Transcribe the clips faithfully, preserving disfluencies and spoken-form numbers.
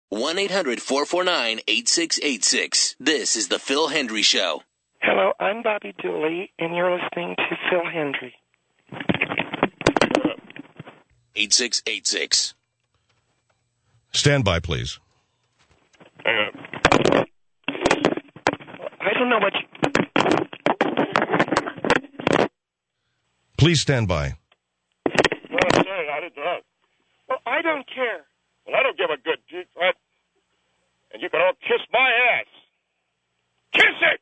one eight hundred four four nine eight six eight six. This is The Phil Hendry Show. Hello, I'm Bobby Dooley, and you're listening to Phil Hendry. eight six eight six. Stand by, please. Hang on. I don't know what you... Please stand by. Well, I'm sorry, I didn't know. Well, I don't care. Well, I don't give a good deep threat. And you can all kiss my ass. Kiss it!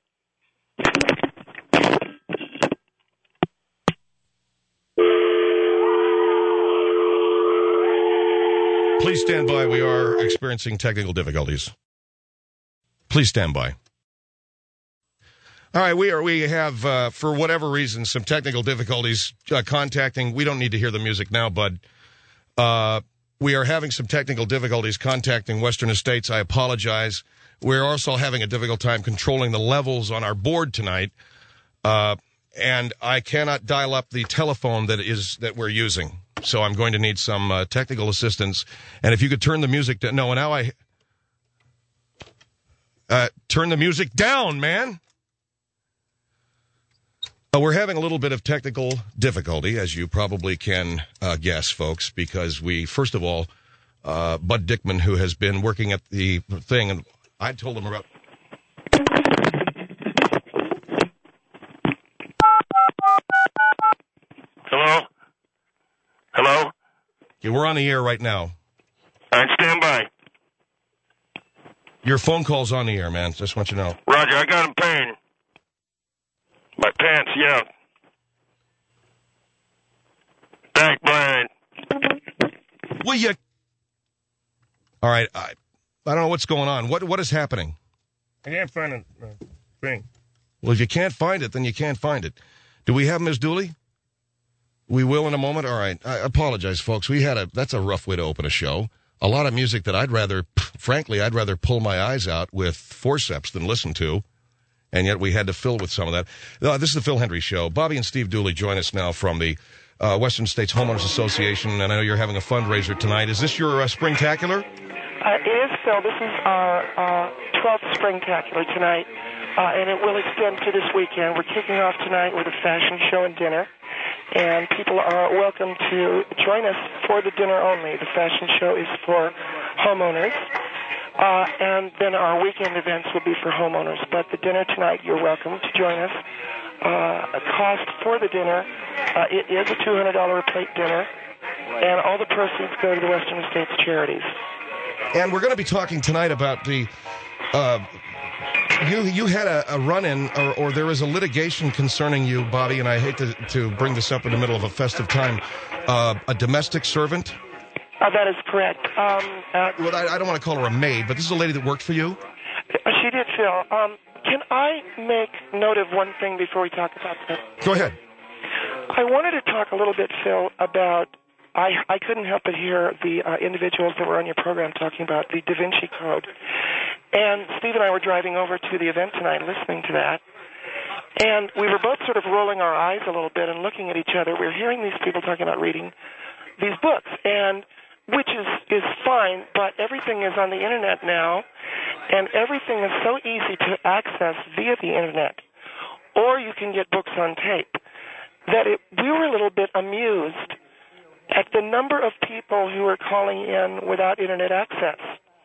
Please stand by. We are experiencing technical difficulties. Please stand by. All right, we are. We have, uh, for whatever reason, some technical difficulties uh, contacting. We don't need to hear the music now, bud. Uh, we are having some technical difficulties contacting Western Estates. I apologize. We're also having a difficult time controlling the levels on our board tonight, uh, and I cannot dial up the telephone that is that we're using. So I'm going to need some uh, technical assistance. And if you could turn the music down. No, now I uh, turn the music down, man. Uh, we're having a little bit of technical difficulty, as you probably can uh, guess, folks, because we, first of all, uh, Bud Dickman, who has been working at the thing, and I told him about... Hello? Hello? Okay, we're on the air right now. All right, stand by. Your phone call's on the air, man. Just want you to know. Roger, I got him pain. My pants, yeah. Thank Brian. Will you... All right, I, I don't know what's going on. What What is happening? I can't find a uh, thing. Well, if you can't find it, then you can't find it. Do we have Miz Dooley? We will in a moment. All right. I apologize, folks. We had a, that's a rough way to open a show. A lot of music that I'd rather, frankly, I'd rather pull my eyes out with forceps than listen to. And yet we had to fill with some of that. Uh, this is the Phil Hendry Show. Bobby and Steve Dooley join us now from the uh, Western States Homeowners Association. And I know you're having a fundraiser tonight. Is this your uh, Springtacular? Uh, it is, Phil. This is our uh, twelfth Springtacular tonight. Uh, and it will extend to this weekend. We're kicking off tonight with a fashion show and dinner. And people are welcome to join us for the dinner only. The fashion show is for homeowners. Uh, and then our weekend events will be for homeowners. But the dinner tonight, you're welcome to join us. Uh, a cost for the dinner, uh, it is a two hundred dollars a plate dinner. And all the proceeds go to the Western Estates Charities. And we're going to be talking tonight about the... Uh, You you had a, a run-in, or, or there is a litigation concerning you, Bobby, and I hate to, to bring this up in the middle of a festive time, uh, a domestic servant? Uh, that is correct. Um, uh, well, I, I don't want to call her a maid, but this is a lady that worked for you? She did, Phil. Um, can I make note of one thing before we talk about that? Go ahead. I wanted to talk a little bit, Phil, about... I, I couldn't help but hear the uh, individuals that were on your program talking about the Da Vinci Code. And Steve and I were driving over to the event tonight listening to that. And we were both sort of rolling our eyes a little bit and looking at each other. We were hearing these people talking about reading these books, and which is, is fine, but everything is on the Internet now, and everything is so easy to access via the Internet. Or you can get books on tape. That it, we were a little bit amused at the number of people who are calling in without Internet access.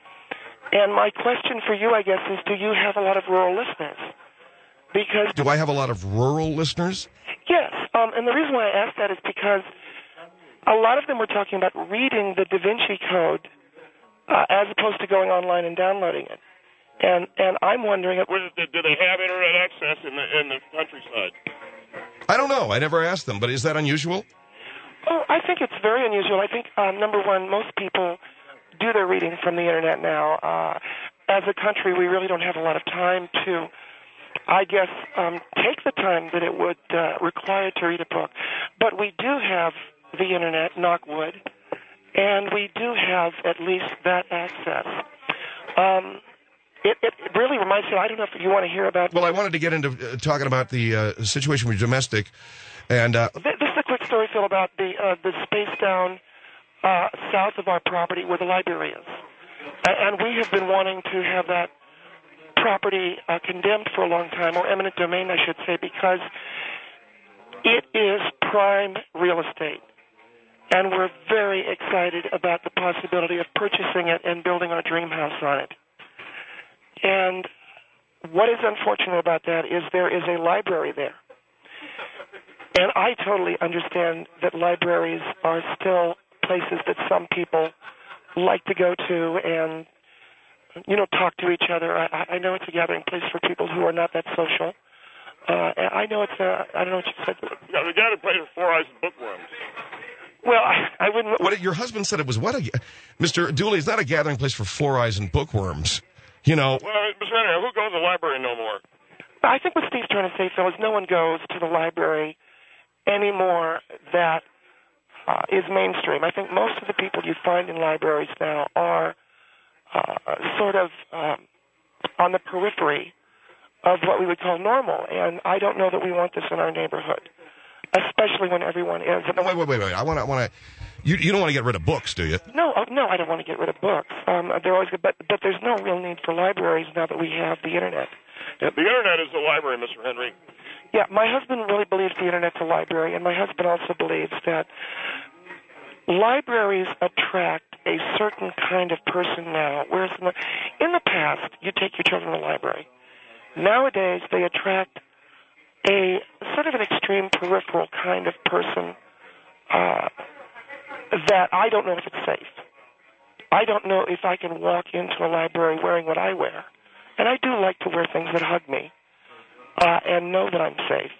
And my question for you, I guess, is do you have a lot of rural listeners? Because Do I have a lot of rural listeners? Yes, um, and the reason why I asked that is because a lot of them were talking about reading the Da Vinci Code uh, as opposed to going online and downloading it. And and I'm wondering, do they have Internet access in the in the countryside? I don't know. I never asked them, but is that unusual? Oh, I think it's very unusual. I think, uh, number one, most people do their reading from the Internet now. Uh, as a country, we really don't have a lot of time to, I guess, um, take the time that it would uh, require to read a book. But we do have the Internet, knock wood, and we do have at least that access. Um, it, it really reminds me, I don't know if you want to hear about... Well, I wanted to get into uh, talking about the uh, situation with domestic, and... Uh, this is a quick story, Phil, about the, uh, the space down uh, south of our property where the library is. and we have been wanting to have that property uh, condemned for a long time, or eminent domain, I should say, because it is prime real estate. And we're very excited about the possibility of purchasing it and building our dream house on it. And what is unfortunate about that is there is a library there. And I totally understand that libraries are still places that some people like to go to and, you know, talk to each other. I, I know it's a gathering place for people who are not that social. Uh, I know it's a, I don't know what you said. Yeah, the gathering place for four eyes and bookworms. Well, I, I wouldn't. What your husband said it was what? A, Mister Dooley, it's not a gathering place for four eyes and bookworms. You know. Well, Mister Henry, who goes to the library no more? I think what Steve's trying to say, Phil, is no one goes to the library anymore that uh, is mainstream. I think most of the people you find in libraries now are uh, sort of um, on the periphery of what we would call normal, and I don't know that we want this in our neighborhood, especially when everyone is. No, wait, wait, wait, wait. I want to, I want to. You, you don't want to get rid of books, do you? No, oh, no, I don't want to get rid of books. Um, they're always good, but but there's no real need for libraries now that we have the internet. Yeah, the internet is the library, Mister Henry. Yeah, my husband really believes the internet's a library, and my husband also believes that libraries attract a certain kind of person now, whereas in the, in the past, you take your children to the library. Nowadays, they attract a sort of an extreme peripheral kind of person uh, that I don't know if it's safe. I don't know if I can walk into a library wearing what I wear. And I do like to wear things that hug me uh, and know that I'm safe.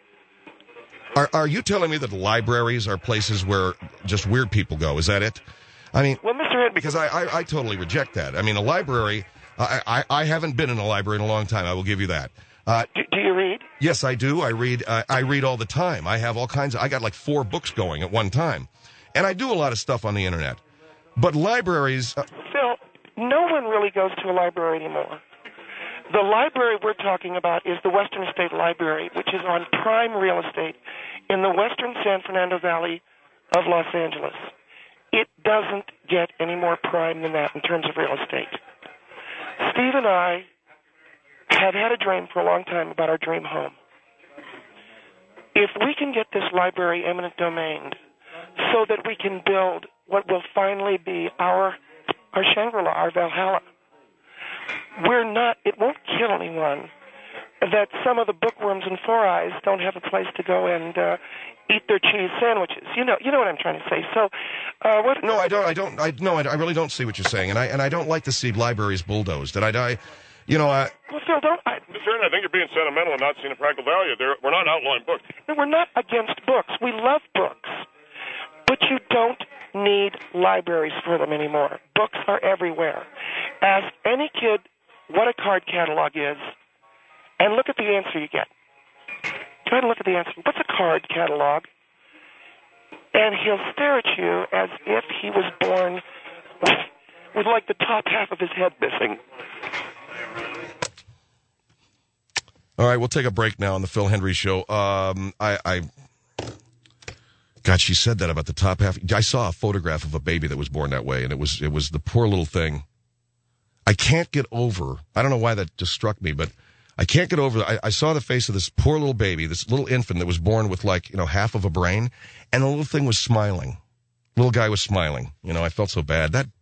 Are are you telling me that libraries are places where just weird people go? Is that it? I mean, well, Mister Ed, because I, I, I totally reject that. I mean, a library, I, I, I haven't been in a library in a long time. I will give you that. Uh, do, do you read? Yes, I do. I read. Uh, I read all the time. I have all kinds of. I got like four books going at one time, and I do a lot of stuff on the internet. But libraries, uh, Phil, no one really goes to a library anymore. The library we're talking about is the Western State Library, which is on prime real estate in the western San Fernando Valley of Los Angeles. It doesn't get any more prime than that in terms of real estate. Steve and I have had a dream for a long time about our dream home. If we can get this library eminent domained so that we can build what will finally be our our Shangri-La, our Valhalla, we're not, it won't kill anyone that some of the bookworms and four eyes don't have a place to go and uh, eat their cheese sandwiches. You know, you know what I'm trying to say. So, uh, what? No, I don't. I don't. I no. I, I really don't see what you're saying, and I and I don't like to see libraries bulldozed. And I, I you know, I. Well, Phil, don't. I, Mister I think you're being sentimental and not seeing a practical value. There, we're not outlawing books. No, we're not against books. We love books, but you don't need libraries for them anymore. Books are everywhere. Ask any kid what a card catalog is, and look at the answer you get. Try to look at the answer. What's a card catalog? And he'll stare at you as if he was born with, with like the top half of his head missing. All right, we'll take a break now on the Phil Hendrie Show. Um, I, I, God, she said that about the top half. I saw a photograph of a baby that was born that way, and it was it was the poor little thing. I can't get over, I don't know why that just struck me, but I can't get over, I, I saw the face of this poor little baby, this little infant that was born with like, you know, half of a brain, and the little thing was smiling. Little guy was smiling. You know, I felt so bad. That,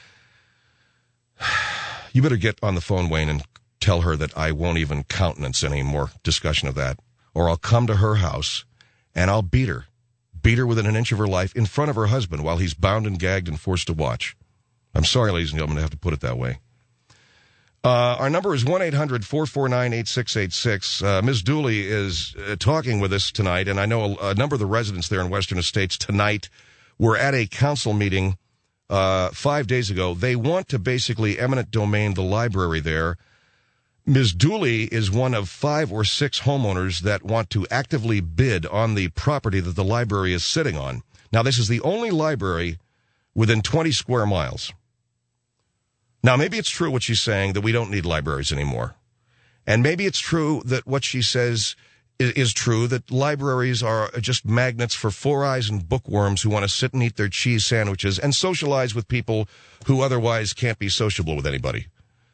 you better get on the phone, Wayne, and tell her that I won't even countenance any more discussion of that, or I'll come to her house and I'll beat her. Beat her within an inch of her life in front of her husband while he's bound and gagged and forced to watch. I'm sorry, ladies and gentlemen, to have to put it that way. Uh, our number is one eight hundred four four nine eight six eight six. Uh, Miz Dooley is uh, talking with us tonight, and I know a, a number of the residents there in Western Estates tonight were at a council meeting uh, five days ago. They want to basically eminent domain the library there. Miz Dooley is one of five or six homeowners that want to actively bid on the property that the library is sitting on. Now, this is the only library within twenty square miles. Now, maybe it's true what she's saying, that we don't need libraries anymore. And maybe it's true that what she says is, is true, that libraries are just magnets for four eyes and bookworms who want to sit and eat their cheese sandwiches and socialize with people who otherwise can't be sociable with anybody.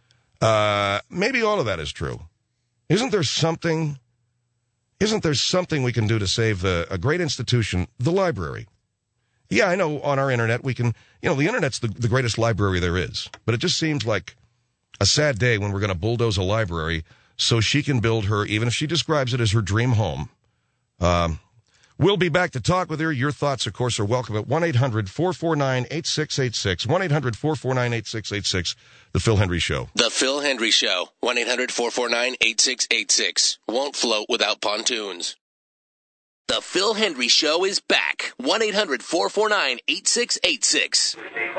Uh, maybe all of that is true. Isn't there something, isn't there something we can do to save the, a great institution, the library? Yeah, I know on our internet we can, you know, the internet's the, the greatest library there is. But it just seems like a sad day when we're going to bulldoze a library so she can build her, even if she describes it as her dream home. Um, we'll be back to talk with her. Your thoughts, of course, are welcome at one eight hundred four four nine eight six eight six. one eight hundred four four nine eight six eight six. The Phil Hendry Show. The Phil Hendry Show. one eight hundred four four nine eight six eight six. Won't float without pontoons. The Phil Hendry Show is back. one eight hundred four four nine eight six eight six.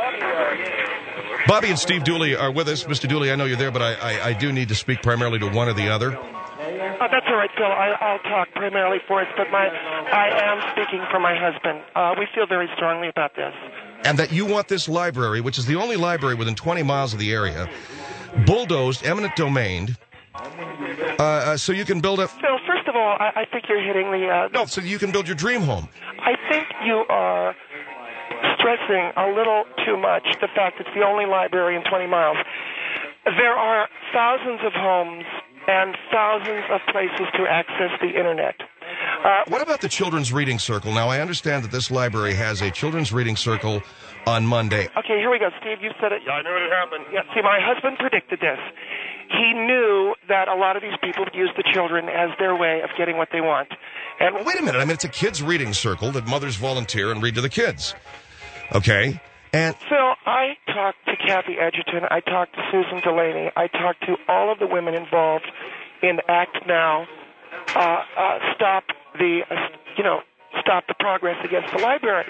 Bobby and Steve Dooley are with us. Mister Dooley, I know you're there, but I, I, I do need to speak primarily to one or the other. Oh, that's all right, Phil. I, I'll talk primarily for us, but my I am speaking for my husband. Uh, we feel very strongly about this. And that you want this library, which is the only library within twenty miles of the area, bulldozed, eminent domain, uh, uh, so you can build a... Phil, first of all, I, I think you're hitting the... Uh, no, so you can build your dream home. I think you are stressing a little too much the fact it's the only library in twenty miles. There are thousands of homes and thousands of places to access the internet. Uh, what about the Children's Reading Circle? Now, I understand that this library has a Children's Reading Circle on Monday. Okay, here we go. Steve, you said it. Yeah, I knew it happened. Yeah, see, my husband predicted this. He knew that a lot of these people would use the children as their way of getting what they want. And well, wait a minute. I mean, it's a kids' reading circle that mothers volunteer and read to the kids. Okay? And Phil, I talked to Kathy Edgerton. I talked to Susan Delaney. I talked to all of the women involved in Act Now. Uh, uh, stop the, uh, you know, stop the progress against the library.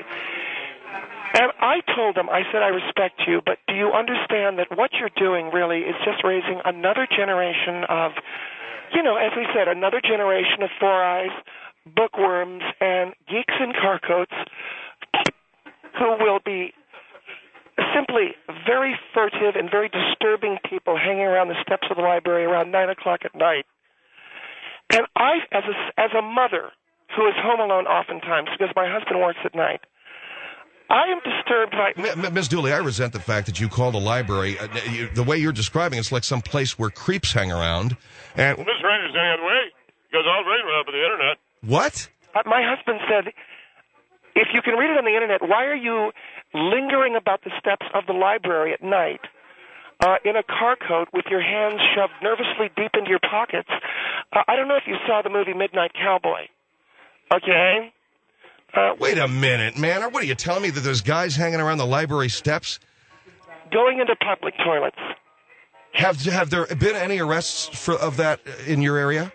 And I told them, I said, I respect you, but do you understand that what you're doing really is just raising another generation of, you know, as we said, another generation of four eyes, bookworms, and geeks in car coats who will be simply very furtive and very disturbing people hanging around the steps of the library around nine o'clock at night. And I, as a, as a mother who is home alone oftentimes because my husband works at night, I am disturbed by... Miz Dooley, I resent the fact that you called a library. Uh, you, the way you're describing it's like some place where creeps hang around. And Well, Miss Randy's any other way. Because I'll read it up on the internet. What? Uh, my husband said, if you can read it on the internet, why are you lingering about the steps of the library at night uh, in a car coat with your hands shoved nervously deep into your pockets? Uh, I don't know if you saw the movie Midnight Cowboy. Okay? Uh, Wait a minute, man. What are you telling me, that there's guys hanging around the library steps? Going into public toilets. Have have there been any arrests for, of that in your area?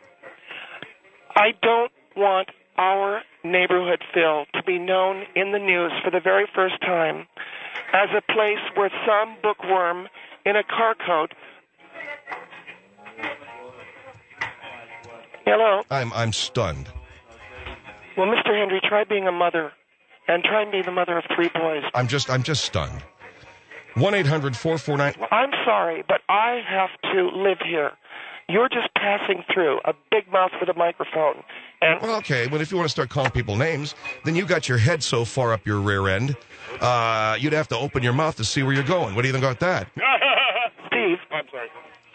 I don't want our neighborhood, Phil, to be known in the news for the very first time as a place where some bookworm in a car coat... Hello? I'm I'm stunned. Well, Mister Hendry, try being a mother, and try being the mother of three boys. I'm just I'm just stunned. one eight hundred four four nine Well, I'm sorry, but I have to live here. You're just passing through, a big mouth with a microphone. And Well, okay, but if you want to start calling people names, then you got your head so far up your rear end, uh, you'd have to open your mouth to see where you're going. What do you think about that? Steve, I'm sorry.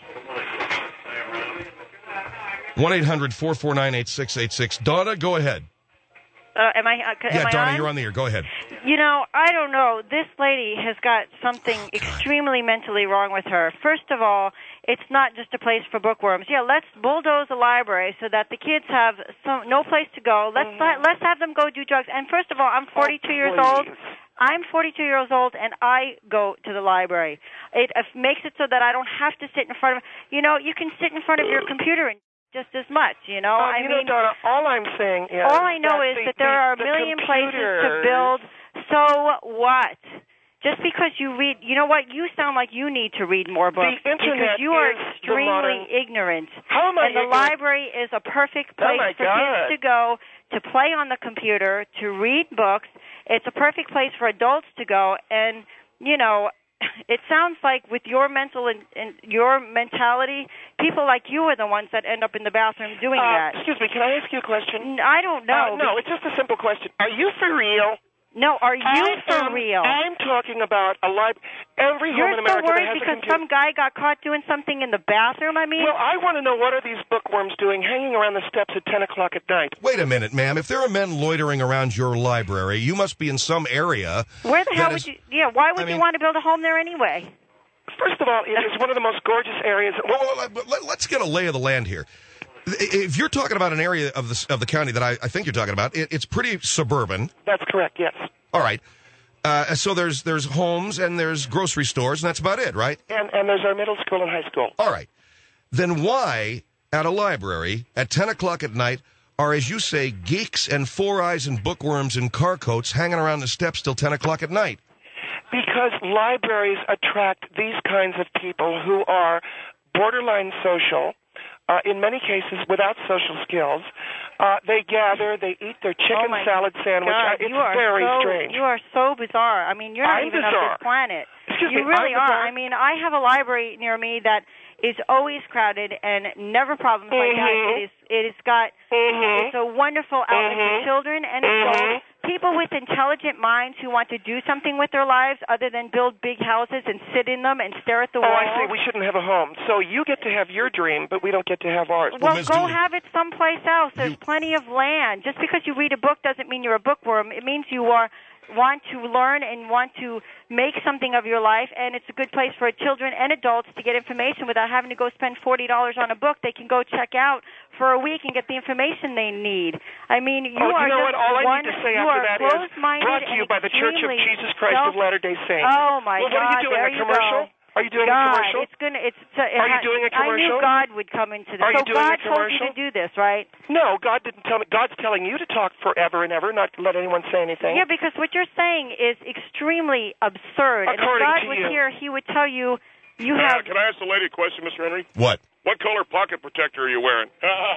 one eight hundred four four nine eight six eight six. Donna, go ahead. Uh, am I? Uh, am Yeah, I Donna, on? you're on the air. Go ahead. You know, I don't know. This lady has got something Oh, extremely mentally wrong with her. First of all, it's not just a place for bookworms. Yeah, let's bulldoze a library so that the kids have some, no place to go. Let's Mm-hmm. let's have them go do drugs. And first of all, I'm forty-two Oh, years please. old. I'm forty-two years old, and I go to the library. It uh, makes it so that I don't have to sit in front of. You know, you can sit in front of your computer and just as much. You know, uh, I you mean. know, Donna, all I'm saying is... All I know that is the, that there the, are a the million places to computers- build. So what? Just because you read, you know what? You sound like you need to read more books The internet because you are is the extremely modern- ignorant. How am I And the ignorant? library is a perfect Oh, place my for God. kids to go to play on the computer, to read books. It's a perfect place for adults to go. And, you know, it sounds like with your mental and, and your mentality, people like you are the ones that end up in the bathroom doing uh, that. Excuse me, can I ask you a question? I don't know. Uh, no, it's just a simple question. Are you for real? No, are you I for am, real? I'm talking about a live. Every You're home in so America worried that has because a computer. some guy got caught doing something in the bathroom. I mean, Well, I want to know, what are these bookworms doing hanging around the steps at ten o'clock at night? Wait a minute, ma'am. If there are men loitering around your library, you must be in some area. where the hell that would is- you? Yeah, why would I mean- you want to build a home there anyway? First of all, it is one of the most gorgeous areas. Well, well, well, let- let's get a lay of the land here. If you're talking about an area of the of the county that I, I think you're talking about, it, it's pretty suburban. That's correct, yes. All right. Uh, so there's there's homes and there's grocery stores, and that's about it, right? And, and there's our middle school and high school. All right. Then why, at a library, at ten o'clock at night, are, as you say, geeks and four eyes and bookworms in car coats hanging around the steps till ten o'clock at night? Because libraries attract these kinds of people who are borderline social, uh, in many cases without social skills. Uh, they gather, they eat their chicken Oh my salad sandwich. God, Uh, it's you are very so, strange. You are so bizarre. I mean, you're not I'm even bizarre. of this planet. Excuse you me, really I'm are. bizarre. I mean, I have a library near me that is always crowded and never problems like that. Mhm. It is. It has got. Mhm. It's a wonderful outlet Mhm. for children and Mhm. adults. People with intelligent minds who want to do something with their lives other than build big houses and sit in them and stare at the Oh, walls. I see. We shouldn't have a home. So you get to have your dream, but we don't get to have ours. Well, Miz go Dooley, have it someplace else. There's you- plenty of land. Just because you read a book doesn't mean you're a bookworm. It means you are want to learn and want to make something of your life, and it's a good place for children and adults to get information without having to go spend forty dollars on a book. They can go check out for a week and get the information they need. I mean, you oh, are you know just what? All I one, need to say you after are that is closed-minded brought to you and by the Church of extremely Jesus Christ self- of Latter-day Saints. Oh, my well, God. what are you doing, there a you commercial? go. Are you doing God, a commercial? it's gonna. It's. Uh, it Are you ha- doing a I knew commercial? God would come into this. Are you so doing a God told you commercial? to do this, right? No, God didn't tell me. God's telling you to talk forever and ever, not to let anyone say anything. Yeah, because what you're saying is extremely absurd. and if According God to was you. here, He would tell you you Uh, have. can I ask the lady a question, Mister Henry? What? What color pocket protector are you wearing?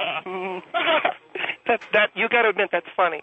that that you got to admit that's funny.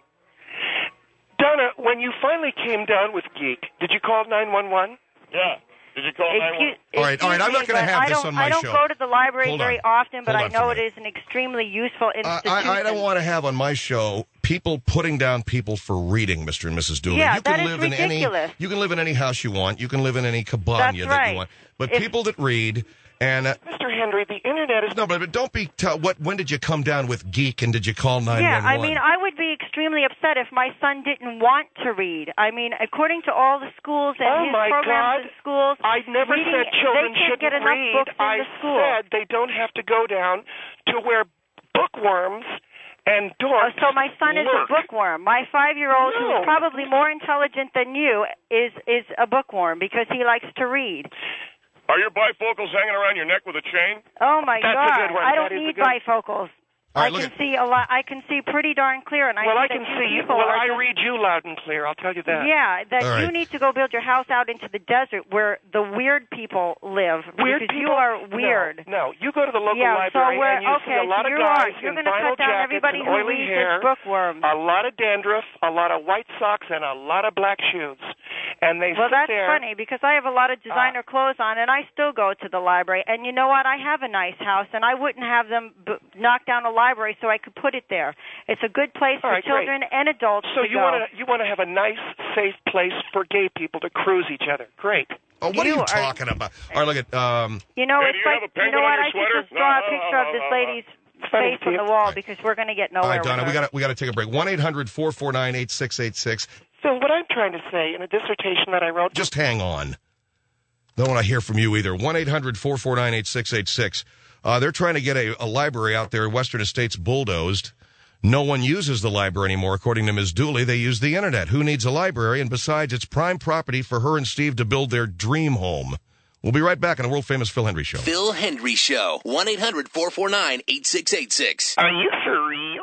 Donna, when you finally came down with Geek, did you call nine one one? Yeah. Did you call nine one one? Excuse, All right, all right, I'm not excuse gonna me, have but this I don't, on my I don't show. go to the library Hold very on. often, but Hold I on know for a it minute. is an extremely useful I, institution. I, I don't want to have on my show people putting down people for reading, Mister and Missus Dooley. Yeah, you can that is live in any ridiculous. you can live in any house you want. You can live in any cabana That's that you right. want. But If- people that read and uh, Mister Henry, the internet is no, but, but don't be. Tell, what? When did you come down with Geek and did you call nine one one? Yeah, I mean, I would be extremely upset if my son didn't want to read. I mean, according to all the schools and Oh, his my programs God. in schools, I never reading, said children they can't shouldn't get enough read. books in I the school. said they don't have to go down to where bookworms and Oh, dorks so my son is lurk. a bookworm. My five-year-old, No. who's probably more intelligent than you, is is a bookworm because he likes to read. Are your bifocals hanging around your neck with a chain? Oh my That's a God! good one. I don't That is a need good- bifocals. All right, I look can at- see a lot. I can see pretty darn clear, and I Well, see I that can you see. people Well, are I just- read you loud and clear. I'll tell you that. Yeah, that All you right. need to go build your house out into the desert where the weird people live. Weird because people? you are No, weird. No, you go to the local Yeah, so library where- and you okay, see a lot so of you guys are. You're in gonna vinyl cut down jackets everybody and who oily reads hair, as bookworms. a lot of dandruff, a lot of white socks, and a lot of black shoes. And they Well, sit that's there. funny because I have a lot of designer clothes on, and I still go to the library. And you know what? I have a nice house, and I wouldn't have them b- knock down a library so I could put it there. It's a good place All for right, great. children and adults So to you go. want to you want to have a nice, safe place for gay people to cruise each other. Great. Oh, what You are you are- talking about? All right, look at. Um, You know, Hey, it's do you like have a you penguin know on what? your I should sweater? just draw a No, no, picture of no, this no, no. lady's Funny, face on Steve. the wall Right. because we're going to get all nowhere. right, Donna, with we her. got we got to take a break. One eight hundred four four nine eight six eight six. So what I'm trying to say in a dissertation that I wrote. Just hang on. Don't want to hear from you either. One eight hundred four four nine eight six eight six. Uh, they're trying to get a, a library out there, Western Estates bulldozed. No one uses the library anymore, according to Miz Dooley. They use the internet. Who needs a library? And besides, it's prime property for her and Steve to build their dream home. We'll be right back on the world-famous Phil Hendry Show. Phil Hendry Show. one eight hundred four four nine eight six eight six. Are you for real?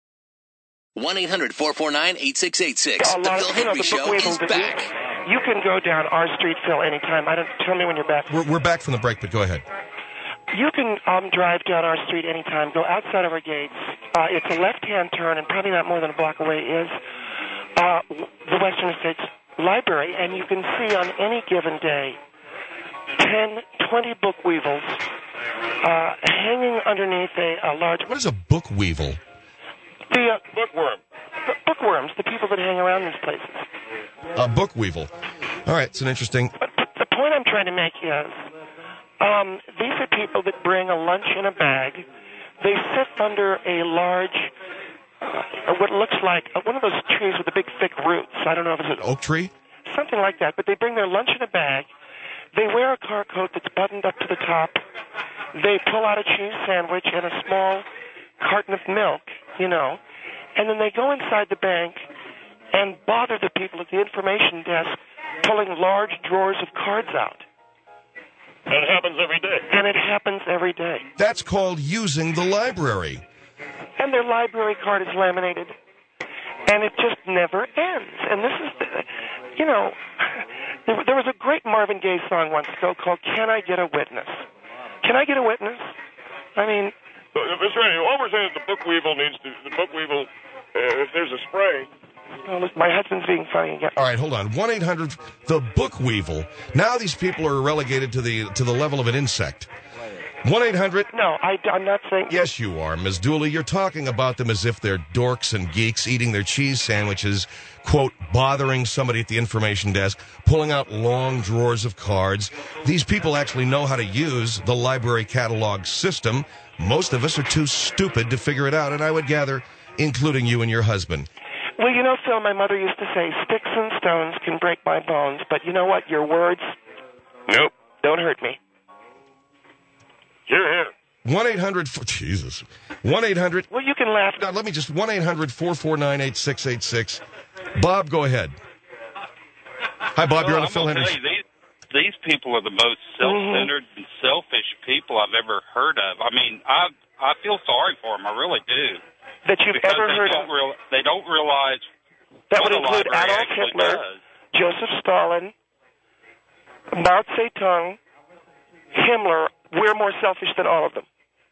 one eight hundred four four nine eight six eight six. A The lot Phil of- you know, Hendry the book Show waving is business. back. You can go down our street, Phil, anytime. I don't. Tell me when you're back. We're, we're back from the break, but go ahead. You can um, drive down our street anytime. Go outside of our gates. Uh, it's a left-hand turn, and probably not more than a block away is uh, the Western Estates Library, and you can see on any given day ten, twenty book weevils uh, hanging underneath a, a large... What is a book weevil? The uh, Bookworm. b- bookworms, the people that hang around these places. A book weevil. All right, it's an interesting... But the point I'm trying to make is, um, these are people that bring a lunch in a bag. They sit under a large, uh, what looks like uh, one of those trees with the big thick roots. I don't know if it's an Oak tree? something like that. But they bring their lunch in a bag. They wear a car coat that's buttoned up to the top. They pull out a cheese sandwich and a small carton of milk, you know, and then they go inside the bank and bother the people at the information desk pulling large drawers of cards out. That happens every day. And it happens every day. That's called using the library. And their library card is laminated. And it just never ends. And this is, the, you know, there, there was a great Marvin Gaye song once ago called Can I Get a Witness? Can I get a witness? I mean... So, Mister Randy, all we're saying is the book weevil needs to, the book weevil, uh, if there's a spray... Oh, listen, my husband's being funny again. All right, hold on. one eight hundred the book weevil. Now these people are relegated to the to the level of an insect. one eight hundred No, I, I'm not saying... Yes, you are, Miz Dooley. You're talking about them as if they're dorks and geeks eating their cheese sandwiches, quote, bothering somebody at the information desk, pulling out long drawers of cards. These people actually know how to use the library catalog system. Most of us are too stupid to figure it out, and I would gather, including you and your husband. Well, you know, Phil, my mother used to say, sticks and stones can break my bones, but you know what? Your words, Nope. don't hurt me. Here, here. one eight hundred Jesus. one eight hundred Well, you can laugh. Now, let me just, one eight hundred four four nine eight six eight six. Bob, go ahead. Hi, Bob. You're on the I'm Phil gonna Henry. tell you, these, these people are the most self-centered Mm-hmm. and selfish people I've ever heard of. I mean, I I feel sorry for them. I really do. That you've Because ever they heard don't of. real, they don't realize That what would a include library Adolf actually Hitler, does. Joseph Stalin, Mao Zedong, Himmler. We're more selfish than all of them.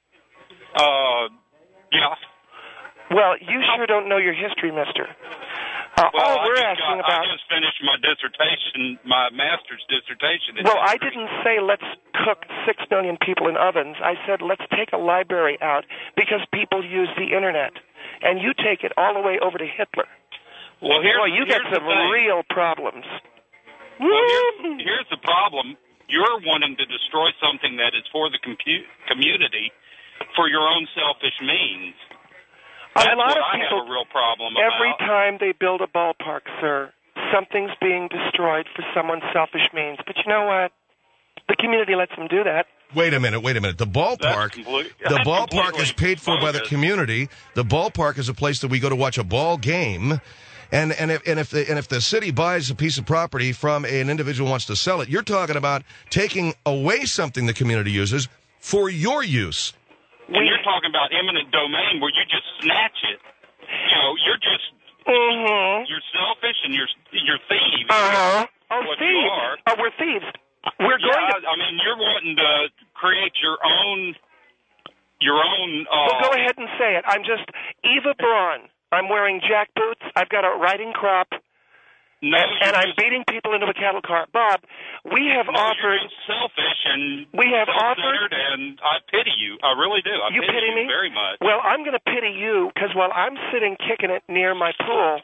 Uh, yeah. Well, you sure don't know your history, mister. Uh, Well, all I we're just asking got, about... I just finished my dissertation, my master's dissertation. in Well, I history. didn't say let's cook six million people in ovens. I said let's take a library out because people use the Internet. And you take it all the way over to Hitler. Well, here's, Boy, you here's get some the thing. real problems. Well, here's, here's the problem. You're wanting to destroy something that is for the compu- community for your own selfish means. That's a lot what of I people, have a real problem every about. time they build a ballpark, sir, something's being destroyed for someone's selfish means. But you know what? The community lets them do that. Wait a minute, wait a minute. The ballpark, That's complete- the that's ballpark is completely paid for by the bogus. community. The ballpark is a place that we go to watch a ball game. And and if and if the and if the city buys a piece of property from an individual who wants to sell it, you're talking about taking away something the community uses for your use. And you're talking about eminent domain where you just snatch it. You know, you're just Mm-hmm. you're selfish and you're you're thieves. Uh-huh. Oh, What thieves. you are. Oh, we're thieves. We're Yeah, going to... I mean, you're wanting to create your own your own. Uh, Well, go ahead and say it. I'm just Eva Braun. I'm wearing jack boots. I've got a riding crop. No, and, and you're I'm just- beating people into a cattle car. Bob, we have no, offered... You're just selfish and We have self-centered, and I pity you. I really do. I You pity, pity you me? very much. Well, I'm going to pity you because while I'm sitting kicking it near my pool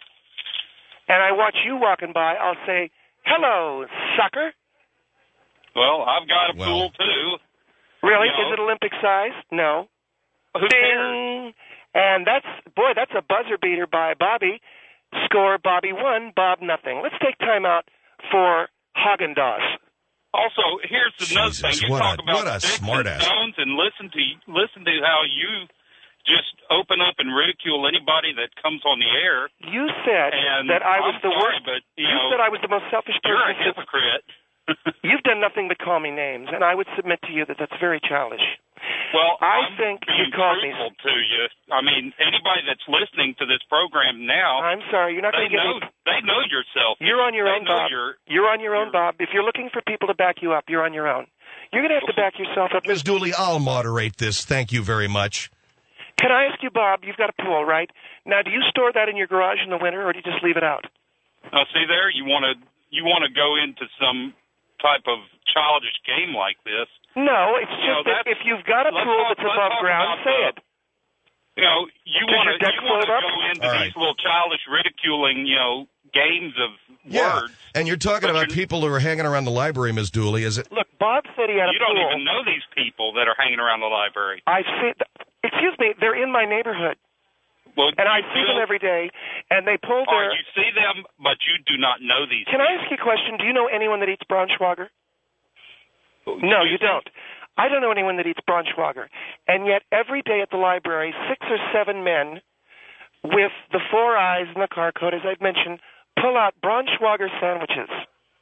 and I watch you walking by, I'll say, hello, sucker. Well, I've got a Well. pool too. Really? No. Is it Olympic size? No. Who cares? Ding. And that's, boy, that's a buzzer beater by Bobby. Score, Bobby one, Bob nothing. Let's take time out for Haagen-Dazs. Also, here's another Jesus, thing. You what talk a- about what a sticks smartass. and stones, and listen to listen to how you just open up and ridicule anybody that comes on the air. You said And that I was I'm the sorry, worst. but you, You know, said I was the most selfish you're a person. since- hypocrite. You've done nothing but call me names, and I would submit to you that that's very childish. Well, I I'm think being you called me. truthful to you. I mean, anybody that's listening to this program now, I'm sorry, you're not they going to get know me. they know yourself. You're on your they own, know Bob. You're, You're on your own, you're- Bob. If you're looking for people to back you up, you're on your own. You're going to have to back yourself up. Miz Dooley, I'll moderate this. Thank you very much. Can I ask you, Bob, you've got a pool, right? Now, do you store that in your garage in the winter, or do you just leave it out? Now, see there, you want to you want to go into some type of childish game like this. No, it's You know, just that that's- if you've got a let's pool talk- that's let's above talk ground, about say the- it. You know, you Does want your to deck you want to float up? go into All these right. little childish ridiculing, you know, games of Yeah, words. and you're talking But about you're- people who are hanging around the library, Miz Dooley. Is it? Look, Bob said he had a You don't pool. even know these people that are hanging around the library. I've seen. Excuse me, they're in my neighborhood, Well, and I you see feel- them every day. And they pull Or their. you see them, but you do not know these. Can I ask you a question? Do you know anyone that eats Braunschweiger? people. No, you don't. I don't know anyone that eats Braunschweiger. And yet every day at the library, six or seven men with the four eyes and the car code, as I've mentioned, pull out Braunschweiger sandwiches.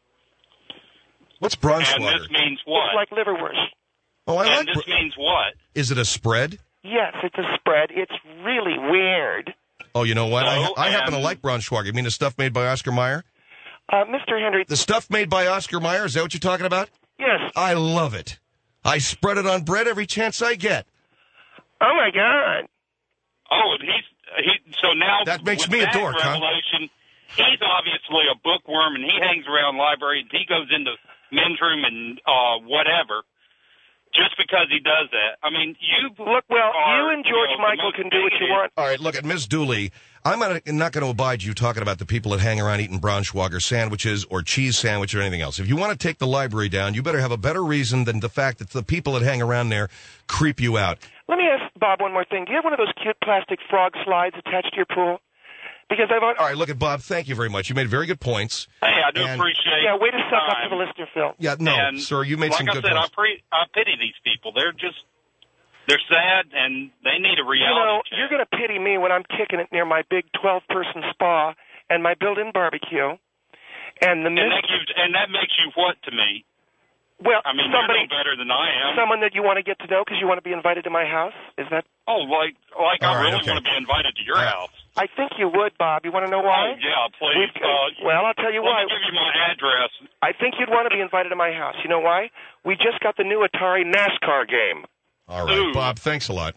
What's And Braunschweiger? this means what? It's like liverwurst. Oh, I and like. this Br- means what? Is it a spread? Yes, it's a spread. It's really weird. Oh, you know what? I, No, I happen to and- like Braunschweiger. You mean the stuff made by Oscar Mayer? Uh, Mister Henry, The stuff made by Oscar Mayer? Is that what you're talking about? yes. I love it. I spread it on bread every chance I get. Oh, my God. Oh, and he's he. So now That makes with me a that dork, huh? revelation, he's obviously a bookworm, and he hangs around libraries. He goes into men's room and uh, whatever, just because he does that. I mean, you Look, well, are, you and George you know, the Michael most can do what you bigoted- want. All right, look at Miz Dooley. I'm not, not going to abide you talking about the people that hang around eating Braunschweiger sandwiches or cheese sandwich or anything else. If you want to take the library down, you better have a better reason than the fact that the people that hang around there creep you out. Let me ask Bob one more thing. Do you have one of those cute plastic frog slides attached to your pool? Because I've... All right, look at Bob. Thank you very much. You made very good points. Hey, I do And- appreciate. Yeah, way to suck up to time. the listener, Phil. Yeah, no, And sir, you made like some I good said, points. I, pre- I pity these people. They're just, they're sad, and they need a You reality know, check. you're going to pity me when I'm kicking it near my big twelve-person spa and my built-in barbecue. And the and, mist... that gives, and that makes you what to me? Well, I mean, somebody... you're no better than I am. Someone that you want to get to know because you want to be invited to my house? Is that... Oh, like, like All I right, really okay. want to be invited to your All right. house. I think you would, Bob. You want to know why? Oh, yeah, please. We've- Uh, well, I'll tell you let why. me give you my address. I think you'd want to be invited to my house. You know why? We just got the new Atari NASCAR game. All right, Ooh. Bob, thanks a lot.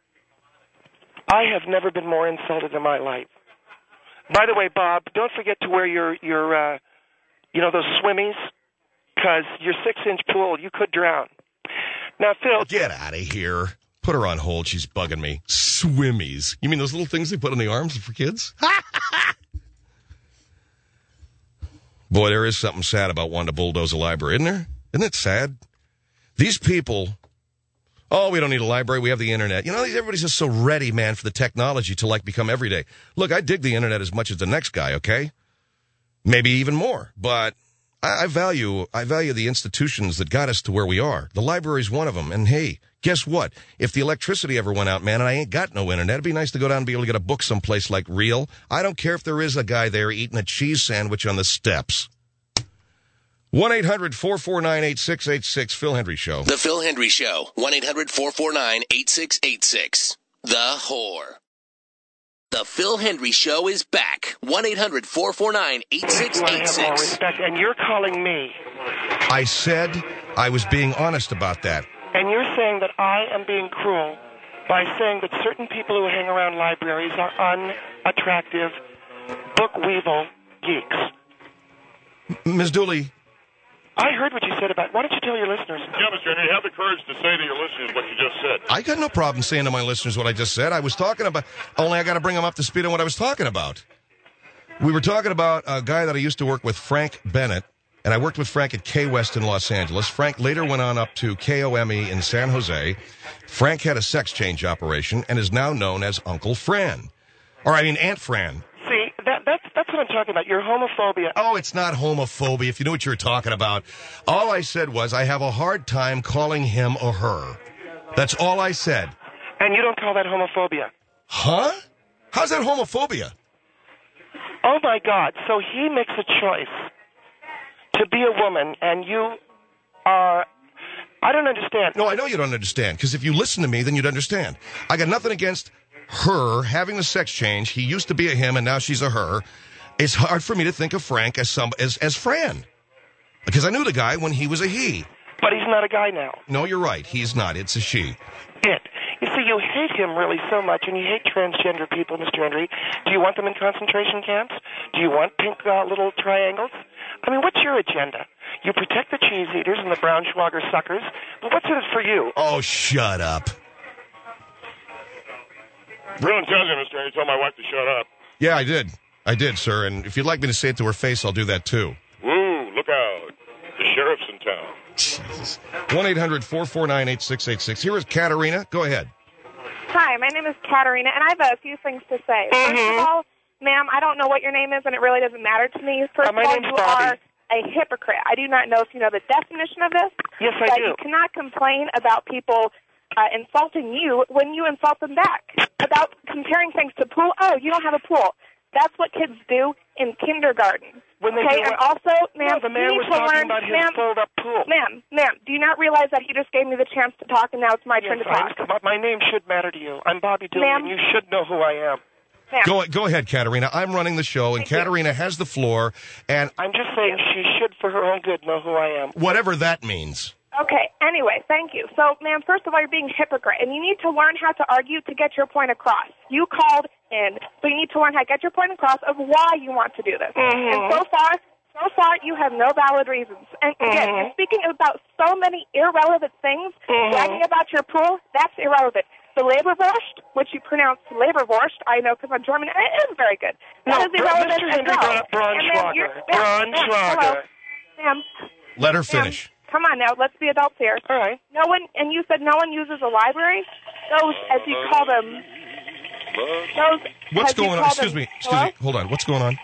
I have never been more insulted in my life. By the way, Bob, don't forget to wear your, your uh, you know, those swimmies, because your six-inch pool, you could drown. Now, Phil, Get out of here. Put her on hold. She's bugging me. Swimmies. You mean those little things they put on the arms for kids? Boy, there is something sad about wanting to bulldoze a library, isn't there? Isn't it sad? These people, oh, we don't need a library. We have the internet. You know, everybody's just so ready, man, for the technology to, like, become everyday. Look, I dig the internet as much as the next guy, okay? Maybe even more. But I, I value I value the institutions that got us to where we are. The library's one of them. And, hey, guess what? If the electricity ever went out, man, and I ain't got no internet, it'd be nice to go down and be able to get a book someplace like Real. I don't care if there is a guy there eating a cheese sandwich on the steps. one eight hundred four four nine eight six eight six, Phil Hendry Show. The Phil Hendry Show. one eight hundred four four nine eight six eight six. The Whore. The Phil Hendry Show is back. one eight hundred four four nine eight six you want to eight have more six. respect, and you're calling me. I said I was being honest about that. And you're saying that I am being cruel by saying that certain people who hang around libraries are unattractive, book weevil geeks. Miz Dooley, I heard what you said about... Why don't you tell your listeners? Yeah, Mister Henry, have the courage to say to your listeners what you just said. I got no problem saying to my listeners what I just said. I was talking about, only I got to bring them up to speed on what I was talking about. We were talking about a guy that I used to work with, Frank Bennett, and I worked with Frank at K West in Los Angeles. Frank later went on up to K O M E in San Jose. Frank had a sex change operation and is now known as Uncle Fran. Or, I mean, Aunt Fran. See, that, that's, that's what I'm talking about. Your homophobia. Oh, it's not homophobia, if you knew what you were talking about. All I said was I have a hard time calling him or her. That's all I said. And you don't call that homophobia. Huh? How's that homophobia? Oh, my God. So he makes a choice to be a woman, and you are... I don't understand. No, I know you don't understand, because if you listen to me, then you'd understand. I got nothing against her having the sex change. He used to be a him, and now she's a her. It's hard for me to think of Frank as some as, as Fran, because I knew the guy when he was a he. But he's not a guy now. No, you're right. He's not. It's a she. It. You see, you hate him really so much, and you hate transgender people, Mister Henry. Do you want them in concentration camps? Do you want pink uh, little triangles? I mean, what's your agenda? You protect the cheese eaters and the Braunschweiger suckers. But what's in it for you? Oh, shut up. Bruin tells you, Mister You told my wife to shut up. Yeah, I did. I did, sir. And if you'd like me to say it to her face, I'll do that, too. Ooh, look out. The sheriff's in town. Jesus. one eight hundred four four nine eight six eight six. Here is Katerina. Go ahead. Hi, my name is Katerina, and I have a few things to say. Mm-hmm. First of all, ma'am, I don't know what your name is, and it really doesn't matter to me. First Uh, my of all, name's you Bobby. are a hypocrite. I do not know if you know the definition of this. Yes, I but do. You cannot complain about people uh, insulting you when you insult them back. About comparing things to pool. Oh, you don't have a pool. That's what kids do in kindergarten. When they okay, do and what? also, ma'am, No, the man you was need to talking learn, about his ma'am, fold-up pool. Ma'am, ma'am, do you not realize that he just gave me the chance to talk, and now it's my Yes, turn to I- talk? but my name should matter to you. I'm Bobby Dillon, Ma'am? and you should know who I am. Ma'am. Go, go ahead, Katerina. I'm running the show, and Thank you. Katerina has the floor, and I'm just saying she should, for her own good, know who I am. whatever that means. Okay, anyway, thank you. So, ma'am, first of all, you're being a hypocrite, and you need to learn how to argue to get your point across. You called in, so you need to learn how to get your point across of why you want to do this. Mhm. And so far, so far, you have no valid reasons. And again, Mhm. you're speaking about so many irrelevant things. Mhm. Bragging about your pool, that's irrelevant. The Leberwurst, which you pronounce Leberwurst, I know because I'm German, and it is very good. That No, is irrelevant Mister as Henry well. brought up And ma'am, you're- Braunschweiger. ma'am, ma'am, hello. Braunschweiger. Ma'am, Let her ma'am, finish. come on now, let's be adults here. All right. No one, and you said no one uses a library? Those, as you call them, those, What's as you going on? call Excuse them- me. Excuse Hello? me. Hold on. What's going on?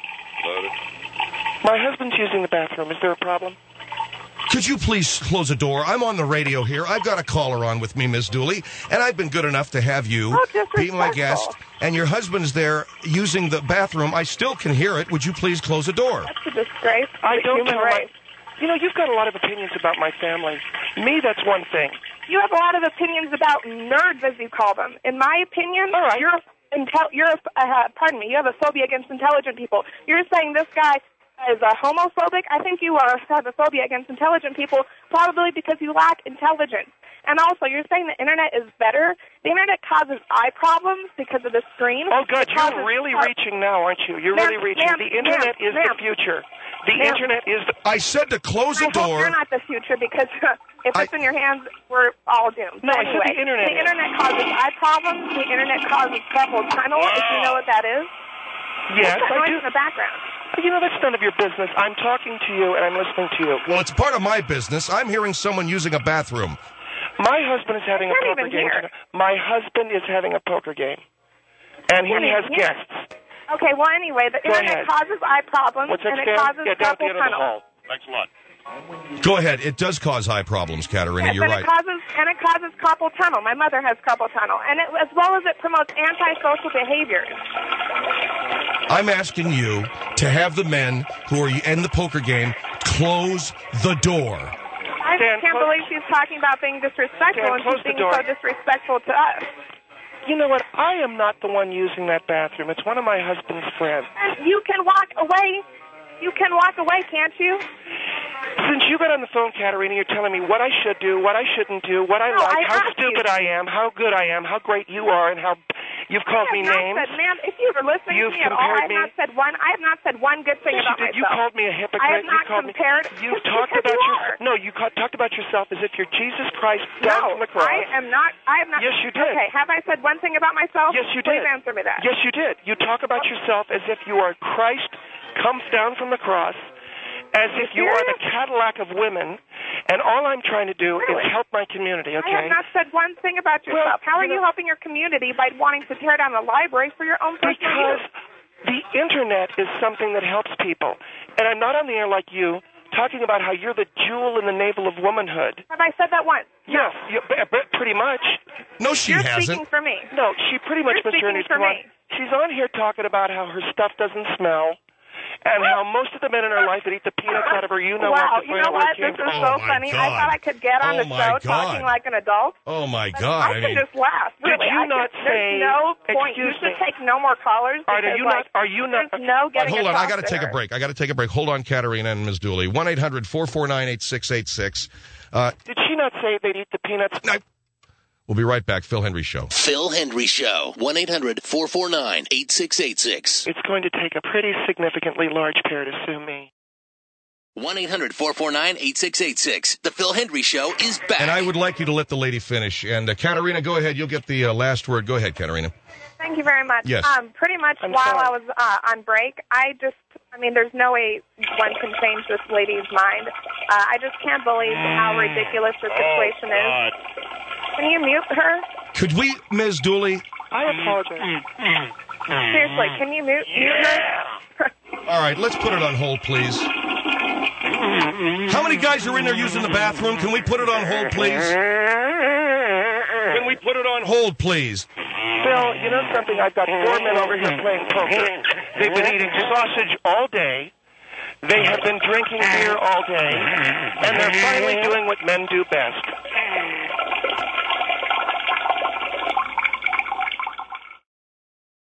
My husband's using the bathroom. Is there a problem? Could you please close the door? I'm on the radio here. I've got a caller on with me, Miss Dooley, and I've been good enough to have you Oh, be my guest. disrespectful. And your husband's there using the bathroom. I still can hear it. Would you please close the door? That's a disgrace to I the don't human tell my... race. You know, you've got a lot of opinions about my family. Me, that's one thing. You have a lot of opinions about nerds, as you call them. In my opinion, All right. you're, intel- you're uh, pardon me, you have a phobia against intelligent people. You're saying this guy is uh, homophobic. I think you are, have a phobia against intelligent people, probably because you lack intelligence. And also, you're saying the internet is better. The internet causes eye problems because of the screen. Oh, good. It causes- You're really reaching now, aren't you? You're Ma'am, really reaching. ma'am, The internet ma'am, is the ma'am. future. The Ma'am. internet is the... I said to close I the hope door. you're not the future because if I- it's in your hands, we're all doomed. No, But I said anyway, the internet The is. internet causes eye problems. The internet causes carpal tunnel, if you know what that is. Yes, What's that I noise do. in the background? You know, that's none of your business. I'm talking to you, and I'm listening to you. Well, it's part of my business. I'm hearing someone using a bathroom. My husband is having a Can't poker even game. hear. tonight. My husband is having a poker game, and he Can't even has hear. guests. Okay, well, anyway, the Go internet ahead. causes eye problems, What's that, and it Stan? causes Yeah, down at the carpal end of the tunnel. hall. Thanks a lot. Go ahead. It does cause eye problems, Katerina. Yes, You're and right. it causes and it causes carpal tunnel. My mother has carpal tunnel, and it, as well as it promotes antisocial behaviors. I'm asking you to have the men who are in the poker game close the door. I Stan, can't close- believe she's talking about being disrespectful, Stan, and close she's the being door. so disrespectful to us. You know what? I am not the one using that bathroom. It's one of my husband's friends. And you can walk away. You can walk away, can't you? Since you got on the phone, Katerina, you're telling me what I should do, what I shouldn't do, what I No, like, I how asked stupid you. I am, how good I am, how great you are, and how you've called I me have not names. said, ma'am, if you were listening You've to me at all, I have compared me- not said one. I have not said one good thing Yes, about you did. You myself. called me a hypocrite. I have you not called compared. Me, you've talked because about you your are. no. You ca- talked about yourself as if you're Jesus Christ down No, from the cross. I am not. I am not. Yes, you did. Okay, have I said one thing about myself? Yes, you Please did. answer me that. Yes, you did. You talk about yourself as if you are Christ comes down from the cross, as if you are the Cadillac of women, and all I'm trying to do Really? is help my community, okay? I have not said one thing about Well, yourself. How are you you know- helping your community by wanting to tear down the library for your own personal Because use? the internet is something that helps people. And I'm not on the air like you, talking about how you're the jewel in the navel of womanhood. Have I said that once? Yes, you, b- b- pretty much. No, she You're hasn't. speaking for me. No, she pretty much, You're Mister speaking Ernie's, for come on. me. She's on here talking about how her stuff doesn't smell, and how most of the men in her life that eat the peanuts out of her, you know Wow, what, to you find know out where what? it came This is from. Oh, so my funny. I God. thought I could get on Oh, the my show God. talking like an adult. Oh, my God. I I can mean, just laugh. Did Really, you I not can, say- There's no point. excuse you should me. take no more callers. All right, are because, you like, not- are you not- There's no All right, getting hold on. I across got to take there. a break. I got to take a break. Hold on, Katerina and Miz Dooley. one eight hundred four four nine eight six eight six. Uh, Did she not say they'd eat the peanuts? no. We'll be right back. Phil Hendry Show. Phil Hendry Show. one eight hundred four four nine eight six eight six. It's going to take a pretty significantly large pair to sue me. one eight hundred four four nine eight six eight six. The Phil Hendry Show is back. And I would like you to let the lady finish. And uh, Katerina, go ahead. You'll get the uh, last word. Go ahead, Katerina. Thank you very much. Yes. Um, pretty much I'm while sorry. I was uh, on break, I just, I mean, there's no way one can change this lady's mind. Uh, I just can't believe how ridiculous the situation is. Can you mute her? Could we, Miz Dooley? I apologize. Seriously, can you mute, mute her? All right, let's put it on hold, please. How many guys are in there using the bathroom? Can we put it on hold, please? Can we put it on hold, please? Phil, you know something? I've got four men over here playing poker. They've been eating sausage all day. They have been drinking beer all day. And they're finally doing what men do best.